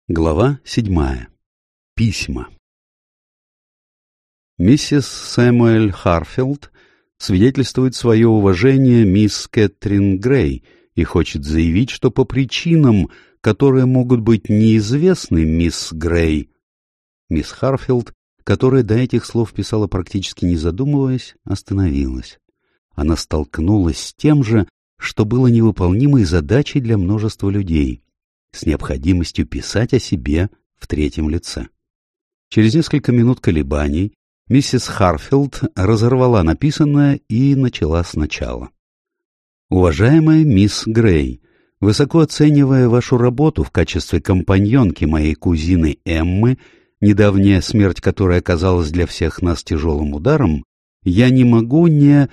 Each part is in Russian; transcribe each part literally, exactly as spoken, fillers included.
Глава седьмая. Письма. Миссис Сэмюэль Харфилд свидетельствует свое уважение мисс Кэтрин Грей и хочет заявить, что по причинам, которые могут быть неизвестны мисс Грей, мисс Харфилд, которая до этих слов писала практически не задумываясь, остановилась. Она столкнулась с тем же, что было невыполнимой задачей для множества людей, с необходимостью писать о себе в третьем лице. Через несколько минут колебаний миссис Харфилд разорвала написанное и начала сначала. «Уважаемая мисс Грей, высоко оценивая вашу работу в качестве компаньонки моей кузины Эммы, недавняя смерть которой оказалась для всех нас тяжелым ударом, я не могу не...»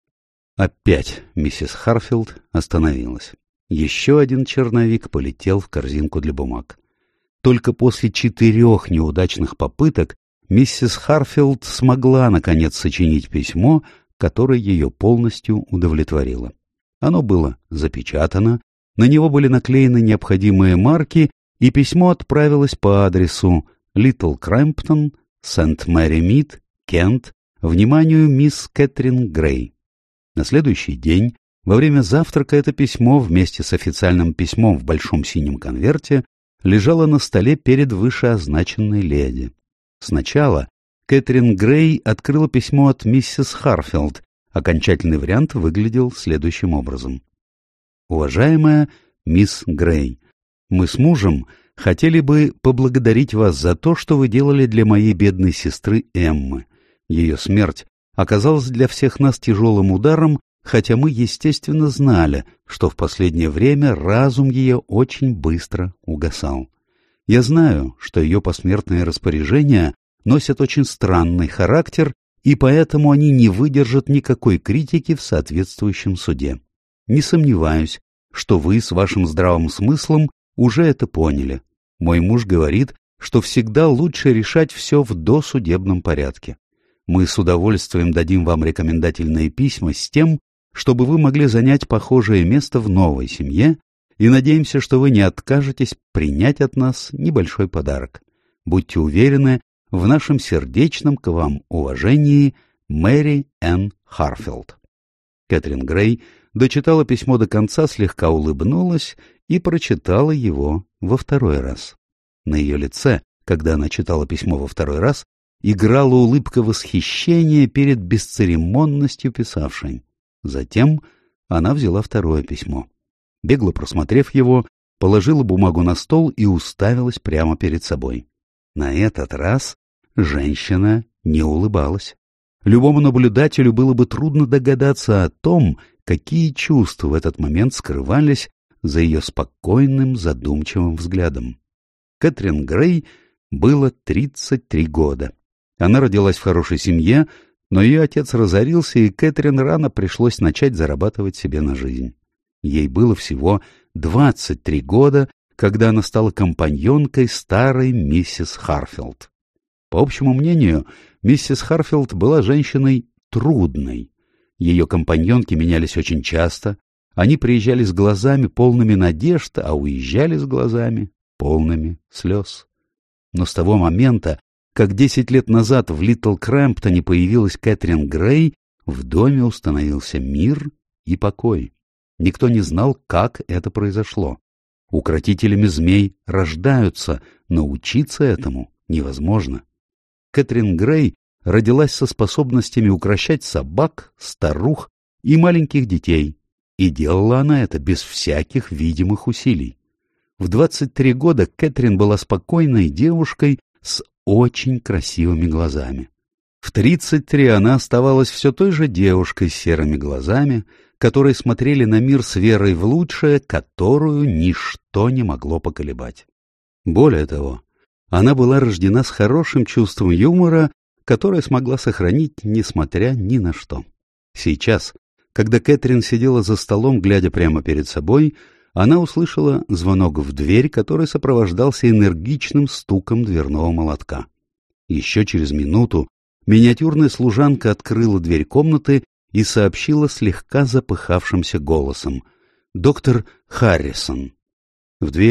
Опять миссис Харфилд остановилась. Еще один черновик полетел в корзинку для бумаг. Только после четырех неудачных попыток миссис Харфилд смогла, наконец, сочинить письмо, которое ее полностью удовлетворило. Оно было запечатано, на него были наклеены необходимые марки, и письмо отправилось по адресу Литл Крэмптон, Сент-Мэри-Мид, Кент, вниманию мисс Кэтрин Грей. На следующий день, во время завтрака, это письмо вместе с официальным письмом в большом синем конверте лежало на столе перед вышеозначенной леди. Сначала Кэтрин Грей открыла письмо от миссис Харфилд. Окончательный вариант выглядел следующим образом. «Уважаемая мисс Грей, мы с мужем хотели бы поблагодарить вас за то, что вы делали для моей бедной сестры Эммы. Ее смерть оказалась для всех нас тяжелым ударом, хотя мы, естественно, знали, что в последнее время разум ее очень быстро угасал. Я знаю, что ее посмертные распоряжения носят очень странный характер, и поэтому они не выдержат никакой критики в соответствующем суде. Не сомневаюсь, что вы с вашим здравым смыслом уже это поняли. Мой муж говорит, что всегда лучше решать все в досудебном порядке. Мы с удовольствием дадим вам рекомендательные письма с тем, чтобы вы могли занять похожее место в новой семье, и надеемся, что вы не откажетесь принять от нас небольшой подарок. Будьте уверены в нашем сердечном к вам уважении, Мэри Энн Харфилд». Кэтрин Грей дочитала письмо до конца, слегка улыбнулась и прочитала его во второй раз. На ее лице, когда она читала письмо во второй раз, играла улыбка восхищения перед бесцеремонностью писавшей. Затем она взяла второе письмо. Бегло просмотрев его, положила бумагу на стол и уставилась прямо перед собой. На этот раз женщина не улыбалась. Любому наблюдателю было бы трудно догадаться о том, какие чувства в этот момент скрывались за ее спокойным, задумчивым взглядом. Кэтрин Грей было тридцать три года. Она родилась в хорошей семье, но ее отец разорился, и Кэтрин рано пришлось начать зарабатывать себе на жизнь. Ей было всего двадцать три года, когда она стала компаньонкой старой миссис Харфилд. По общему мнению, миссис Харфилд была женщиной трудной. Ее компаньонки менялись очень часто, они приезжали с глазами полными надежд, а уезжали с глазами полными слез. Но с того момента, как десять лет назад в Литл Крэмптоне появилась Кэтрин Грей, в доме установился мир и покой. Никто не знал, как это произошло. Укротителями змей рождаются, но учиться этому невозможно. Кэтрин Грей родилась со способностями укрощать собак, старух и маленьких детей, и делала она это без всяких видимых усилий. В двадцать три года Кэтрин была спокойной девушкой с очень красивыми глазами. В тридцать три она оставалась все той же девушкой с серыми глазами, которые смотрели на мир с верой в лучшее, которую ничто не могло поколебать. Более того, она была рождена с хорошим чувством юмора, которое смогла сохранить, несмотря ни на что. Сейчас, когда Кэтрин сидела за столом, глядя прямо перед собой, она услышала звонок в дверь, который сопровождался энергичным стуком дверного молотка. Еще через минуту миниатюрная служанка открыла дверь комнаты и сообщила слегка запыхавшимся голосом: «Доктор Харрисон». В двери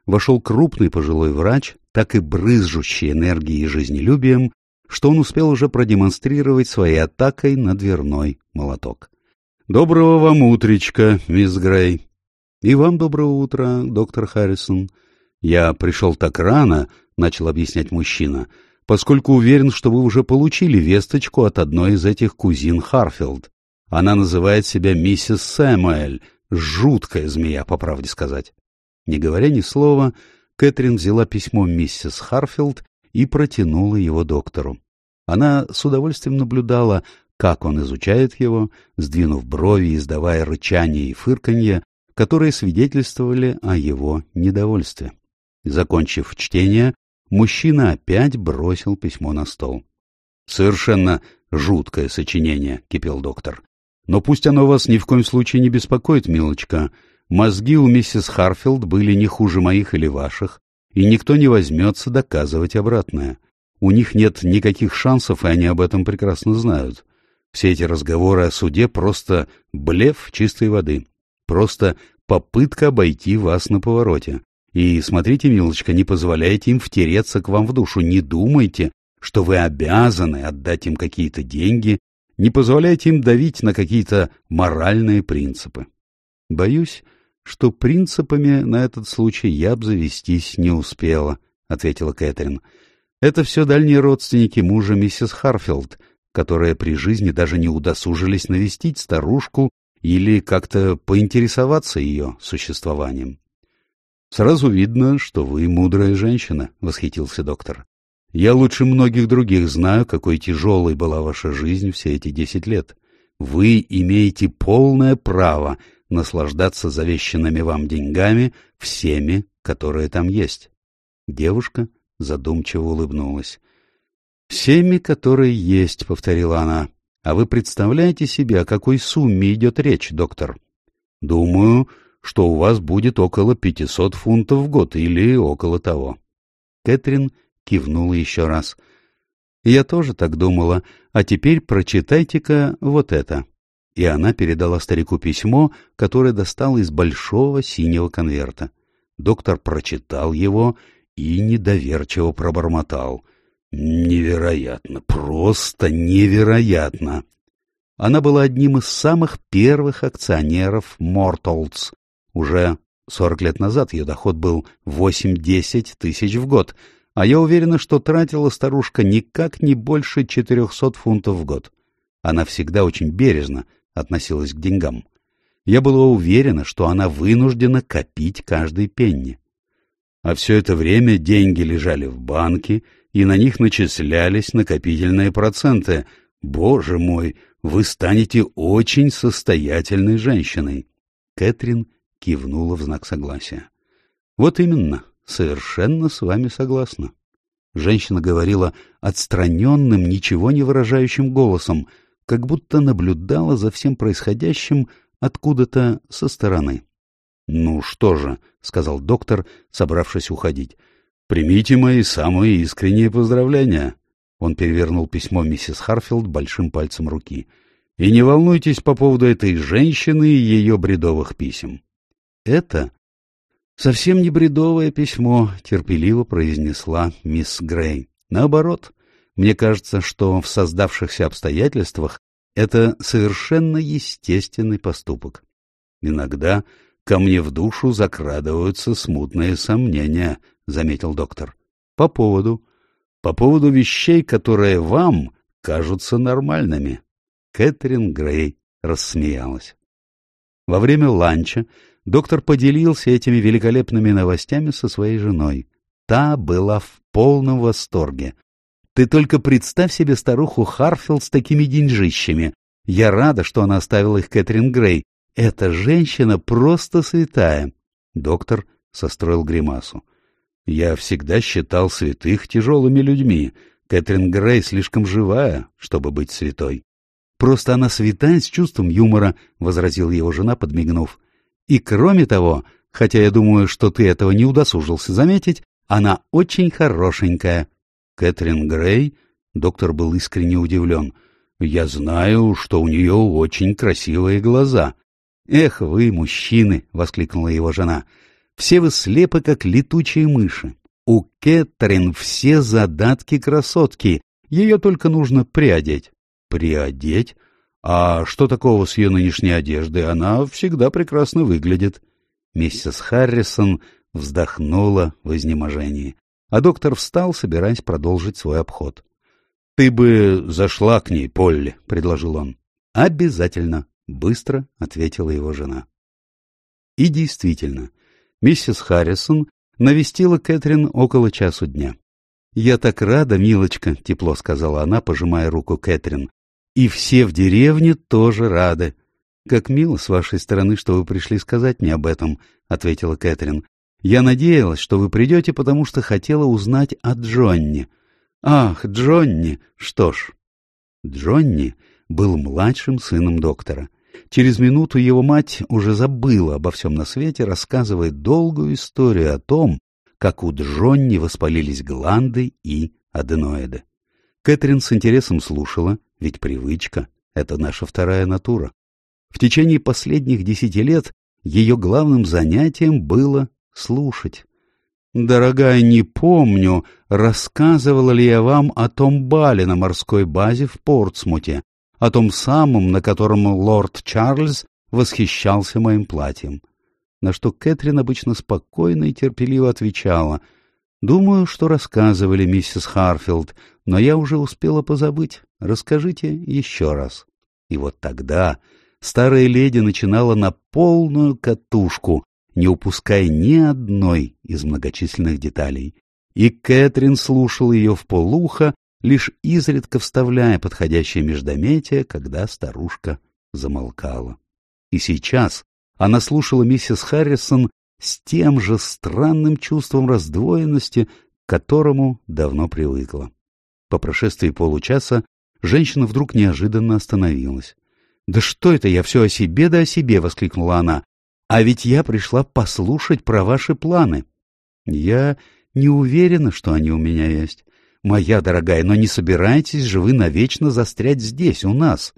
вошел крупный пожилой врач, так и брызжущий энергией и жизнелюбием, что он успел уже продемонстрировать своей атакой на дверной молоток. «Доброго вам утречка, мисс Грей». «И вам доброго утра, доктор Харрисон». «Я пришел так рано», — начал объяснять мужчина, «поскольку уверен, что вы уже получили весточку от одной из этих кузин Харфилд. Она называет себя миссис Сэмуэль, жуткая змея, по правде сказать». Не говоря ни слова, Кэтрин взяла письмо миссис Харфилд и протянула его доктору. Она с удовольствием наблюдала, как он изучает его, сдвинув брови и издавая рычание и фырканье, которые свидетельствовали о его недовольстве. Закончив чтение, мужчина опять бросил письмо на стол. «Совершенно жуткое сочинение», — кипел доктор. «Но пусть оно вас ни в коем случае не беспокоит, милочка. Мозги у миссис Харфилд были не хуже моих или ваших, и никто не возьмется доказывать обратное. У них нет никаких шансов, и они об этом прекрасно знают. Все эти разговоры о суде просто блеф чистой воды, просто попытка обойти вас на повороте. И смотрите, милочка, не позволяйте им втереться к вам в душу, не думайте, что вы обязаны отдать им какие-то деньги, не позволяйте им давить на какие-то моральные принципы. Боюсь, что принципами на этот случай я обзавестись не успела, — ответила Кэтрин. Это все дальние родственники мужа миссис Харфилд, которые при жизни даже не удосужились навестить старушку или как-то поинтересоваться ее существованием. — Сразу видно, что вы мудрая женщина, — восхитился доктор. — Я лучше многих других знаю, какой тяжелой была ваша жизнь все эти десять лет. Вы имеете полное право наслаждаться завещанными вам деньгами всеми, которые там есть. Девушка задумчиво улыбнулась. — Всеми, которые есть, — повторила она. — А вы представляете себе, о какой сумме идет речь, доктор? — Думаю, что у вас будет около пятисот фунтов в год или около того. Кэтрин кивнула еще раз. — Я тоже так думала. А теперь прочитайте-ка вот это. И она передала старику письмо, которое достала из большого синего конверта. Доктор прочитал его и недоверчиво пробормотал. «Невероятно, просто невероятно!» Она была одним из самых первых акционеров Мортолдс. Уже сорок лет назад ее доход был восемь-десять тысяч в год, а я уверена, что тратила старушка никак не больше четырехсот фунтов в год. Она всегда очень бережно относилась к деньгам. Я была уверена, что она вынуждена копить каждый пенни. А все это время деньги лежали в банке, и на них начислялись накопительные проценты. Боже мой, вы станете очень состоятельной женщиной. Кэтрин кивнула в знак согласия. Вот именно, совершенно с вами согласна. Женщина говорила отстраненным, ничего не выражающим голосом, как будто наблюдала за всем происходящим откуда-то со стороны. — Ну что же, — сказал доктор, собравшись уходить, — примите мои самые искренние поздравления. Он перевернул письмо миссис Харфилд большим пальцем руки. — И не волнуйтесь по поводу этой женщины и ее бредовых писем. — Это совсем не бредовое письмо, — терпеливо произнесла мисс Грей. — Наоборот, мне кажется, что в создавшихся обстоятельствах это совершенно естественный поступок. Иногда ко мне в душу закрадываются смутные сомнения, — заметил доктор. — По поводу? По поводу вещей, которые вам кажутся нормальными. Кэтрин Грей рассмеялась. Во время ланча доктор поделился этими великолепными новостями со своей женой. Та была в полном восторге. Ты только представь себе старуху Харфилд с такими деньжищами. Я рада, что она оставила их Кэтрин Грей. Эта женщина просто святая. Доктор состроил гримасу. Я всегда считал святых тяжелыми людьми. Кэтрин Грей слишком живая, чтобы быть святой. Просто она святая с чувством юмора, — возразила его жена, подмигнув. И кроме того, хотя я думаю, что ты этого не удосужился заметить, она очень хорошенькая. Кэтрин Грей? Доктор был искренне удивлен. Я знаю, что у нее очень красивые глаза. Эх вы, мужчины! — воскликнула его жена. Все вы слепы, как летучие мыши. У Кэтрин все задатки красотки, ее только нужно приодеть». «Приодеть? А что такого с ее нынешней одеждой? Она всегда прекрасно выглядит». Миссис Харрисон вздохнула в изнеможении, а доктор встал, собираясь продолжить свой обход. «Ты бы зашла к ней, Полли», — предложил он. «Обязательно», — быстро ответила его жена. И действительно, миссис Харрисон навестила Кэтрин около часу дня. «Я так рада, милочка», — тепло сказала она, пожимая руку Кэтрин. «И все в деревне тоже рады». «Как мило с вашей стороны, что вы пришли сказать мне об этом», — ответила Кэтрин. «Я надеялась, что вы придете, потому что хотела узнать о Джонни». «Ах, Джонни! Что ж...» Джонни был младшим сыном доктора. Через минуту его мать уже забыла обо всем на свете, рассказывая долгую историю о том, как у Джонни воспалились гланды и аденоиды. Кэтрин с интересом слушала, ведь привычка — это наша вторая натура. В течение последних десяти лет ее главным занятием было слушать. «Дорогая, не помню, рассказывала ли я вам о том бале на морской базе в Портсмуте, о том самом, на котором лорд Чарльз восхищался моим платьем». На что Кэтрин обычно спокойно и терпеливо отвечала: «Думаю, что рассказывали, миссис Харфилд, но я уже успела позабыть. Расскажите еще раз». И вот тогда старая леди начинала на полную катушку, не упуская ни одной из многочисленных деталей. И Кэтрин слушала ее вполуха, лишь изредка вставляя подходящее междометие, когда старушка замолкала. И сейчас она слушала миссис Харрисон с тем же странным чувством раздвоенности, к которому давно привыкла. По прошествии получаса женщина вдруг неожиданно остановилась. «Да что это я все о себе да о себе!» — воскликнула она. «А ведь я пришла послушать про ваши планы». «Я не уверена, что они у меня есть. Моя дорогая, но не собираетесь же вы навечно застрять здесь, у нас?»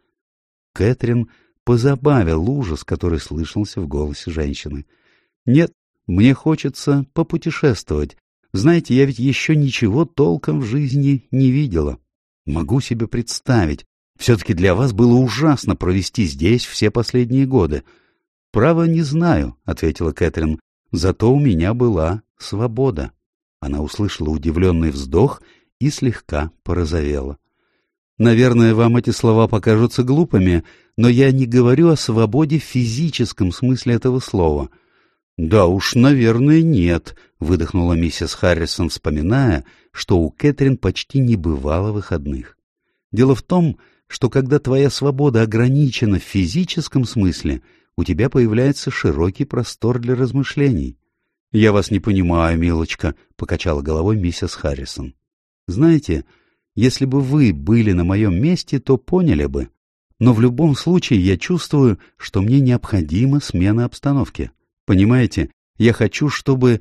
Кэтрин позабавил ужас, который слышался в голосе женщины. «Нет, мне хочется попутешествовать. Знаете, я ведь еще ничего толком в жизни не видела. Могу себе представить. Все-таки для вас было ужасно провести здесь все последние годы». «Право, не знаю», — ответила Кэтрин. «Зато у меня была свобода». Она услышала удивленный вздох и слегка порозовела. «Наверное, вам эти слова покажутся глупыми, но я не говорю о свободе в физическом смысле этого слова». «Да уж, наверное, нет», — выдохнула миссис Харрисон, вспоминая, что у Кэтрин почти не бывало выходных. «Дело в том, что когда твоя свобода ограничена в физическом смысле, у тебя появляется широкий простор для размышлений». «Я вас не понимаю, милочка», — покачала головой миссис Харрисон. «Знаете, если бы вы были на моем месте, то поняли бы. Но в любом случае я чувствую, что мне необходима смена обстановки. Понимаете, я хочу, чтобы...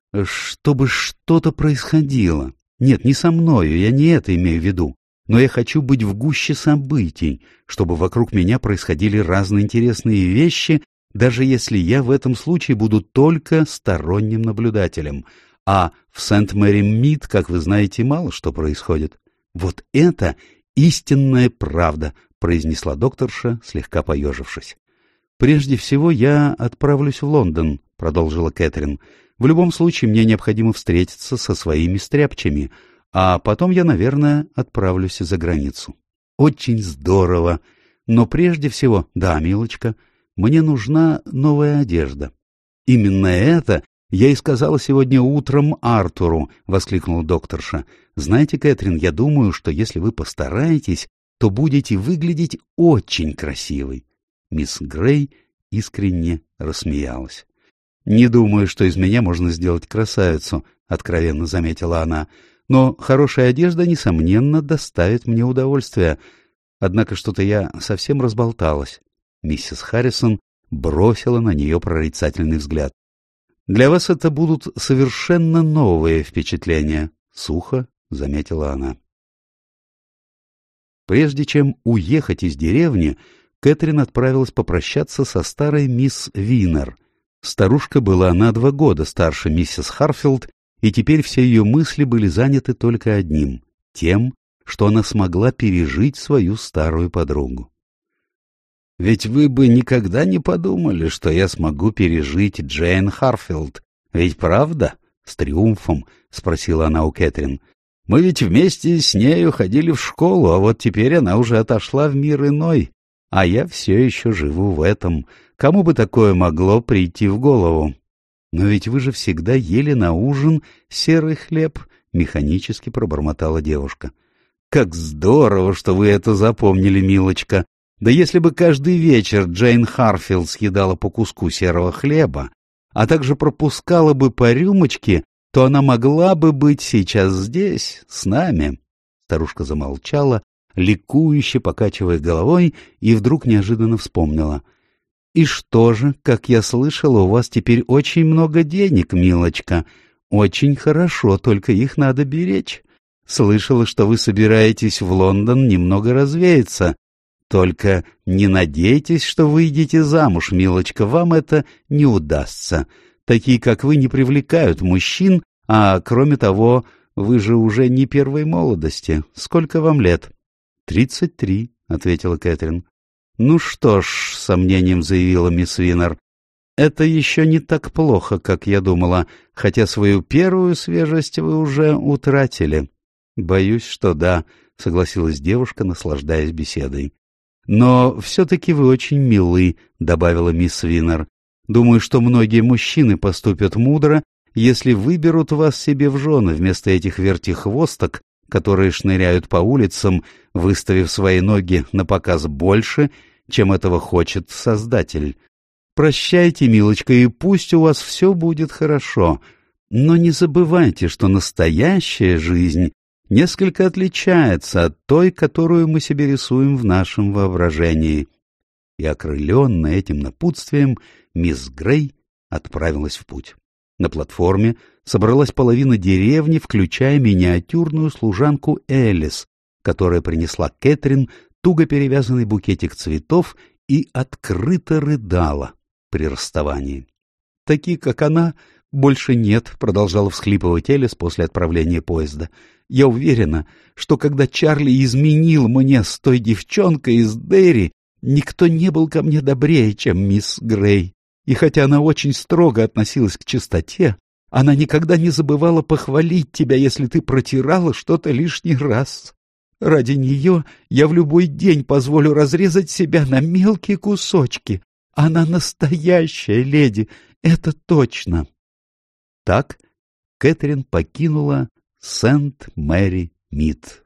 чтобы что-то происходило. Нет, не со мною, я не это имею в виду. Но я хочу быть в гуще событий, чтобы вокруг меня происходили разные интересные вещи, даже если я в этом случае буду только сторонним наблюдателем. А в Сент-Мэри-Мид, как вы знаете, мало что происходит. Вот это истинная правда», — произнесла докторша, слегка поежившись. «Прежде всего я отправлюсь в Лондон», — продолжила Кэтрин. «В любом случае мне необходимо встретиться со своими стряпчими, а потом я, наверное, отправлюсь за границу». «Очень здорово! Но прежде всего, да, милочка, мне нужна новая одежда». «Именно это я и сказала сегодня утром Артуру», — воскликнула докторша. «Знаете, Кэтрин, я думаю, что если вы постараетесь, то будете выглядеть очень красивой». Мисс Грей искренне рассмеялась. «Не думаю, что из меня можно сделать красавицу», — откровенно заметила она. «Но хорошая одежда, несомненно, доставит мне удовольствие. Однако что-то я совсем разболталась». Миссис Харрисон бросила на нее прорицательный взгляд. «Для вас это будут совершенно новые впечатления», — сухо заметила она. Прежде чем уехать из деревни, Кэтрин отправилась попрощаться со старой мисс Винер. Старушка была на два года старше миссис Харфилд, и теперь все ее мысли были заняты только одним — тем, что она смогла пережить свою старую подругу. «Ведь вы бы никогда не подумали, что я смогу пережить Джейн Харфилд. Ведь правда?» — с триумфом спросила она у Кэтрин. «Мы ведь вместе с нею ходили в школу, а вот теперь она уже отошла в мир иной, а я все еще живу в этом. Кому бы такое могло прийти в голову?» «Но ведь вы же всегда ели на ужин серый хлеб», — механически пробормотала девушка. «Как здорово, что вы это запомнили, милочка! Да если бы каждый вечер Джейн Харфилд съедала по куску серого хлеба, а также пропускала бы по рюмочке, то она могла бы быть сейчас здесь, с нами». Старушка замолчала, ликующе покачивая головой, и вдруг неожиданно вспомнила. «И что же, как я слышала, у вас теперь очень много денег, милочка. Очень хорошо, только их надо беречь. Слышала, что вы собираетесь в Лондон немного развеяться. Только не надейтесь, что выйдете замуж, милочка, вам это не удастся. Такие, как вы, не привлекают мужчин, а, кроме того, вы же уже не первой молодости. Сколько вам лет?» «Тридцать три», — ответила Кэтрин. «Ну что ж», — с сомнением заявила мисс Винер, — «это еще не так плохо, как я думала, хотя свою первую свежесть вы уже утратили». «Боюсь, что да», — согласилась девушка, наслаждаясь беседой. «Но все-таки вы очень милы», — добавила мисс Винер. «Думаю, что многие мужчины поступят мудро, если выберут вас себе в жены вместо этих вертихвосток, которые шныряют по улицам, выставив свои ноги на показ больше, чем этого хочет Создатель. Прощайте, милочка, и пусть у вас все будет хорошо. Но не забывайте, что настоящая жизнь несколько отличается от той, которую мы себе рисуем в нашем воображении». И, окрыленная этим напутствием, мисс Грей отправилась в путь. На платформе собралась половина деревни, включая миниатюрную служанку Элис, которая принесла Кэтрин туго перевязанный букетик цветов и открыто рыдала при расставании. «Такие, как она, больше нет», — продолжала всхлипывать Элис после отправления поезда. «Я уверена, что когда Чарли изменил мне с той девчонкой из Дерри, никто не был ко мне добрее, чем мисс Грей. И хотя она очень строго относилась к чистоте, она никогда не забывала похвалить тебя, если ты протирала что-то лишний раз. Ради нее я в любой день позволю разрезать себя на мелкие кусочки. Она настоящая леди, это точно». Так Кэтрин покинула Сент-Мэри-Мид.